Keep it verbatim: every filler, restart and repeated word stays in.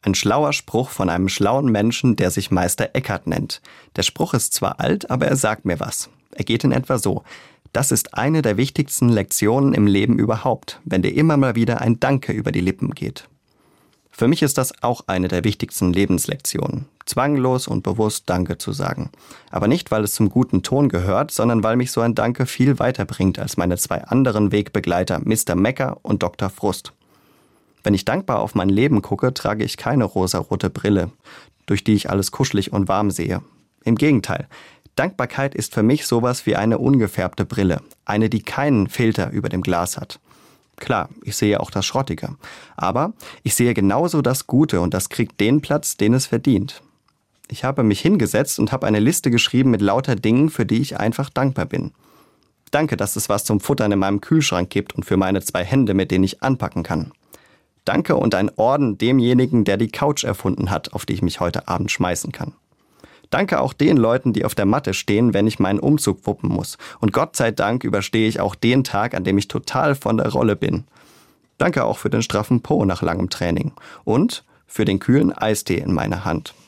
Ein schlauer Spruch von einem schlauen Menschen, der sich Meister Eckhart nennt. Der Spruch ist zwar alt, aber er sagt mir was. Er geht in etwa so: Das ist eine der wichtigsten Lektionen im Leben überhaupt, wenn dir immer mal wieder ein Danke über die Lippen geht. Für mich ist das auch eine der wichtigsten Lebenslektionen, zwanglos und bewusst Danke zu sagen. Aber nicht, weil es zum guten Ton gehört, sondern weil mich so ein Danke viel weiterbringt als meine zwei anderen Wegbegleiter Mister Mecker und Doktor Frust. Wenn ich dankbar auf mein Leben gucke, trage ich keine rosarote Brille, durch die ich alles kuschelig und warm sehe. Im Gegenteil, Dankbarkeit ist für mich sowas wie eine ungefärbte Brille, eine, die keinen Filter über dem Glas hat. Klar, ich sehe auch das Schrottige, aber ich sehe genauso das Gute und das kriegt den Platz, den es verdient. Ich habe mich hingesetzt und habe eine Liste geschrieben mit lauter Dingen, für die ich einfach dankbar bin. Danke, dass es was zum Futtern in meinem Kühlschrank gibt und für meine zwei Hände, mit denen ich anpacken kann. Danke und ein Orden demjenigen, der die Couch erfunden hat, auf die ich mich heute Abend schmeißen kann. Danke auch den Leuten, die auf der Matte stehen, wenn ich meinen Umzug wuppen muss. Und Gott sei Dank überstehe ich auch den Tag, an dem ich total von der Rolle bin. Danke auch für den straffen Po nach langem Training und für den kühlen Eistee in meiner Hand.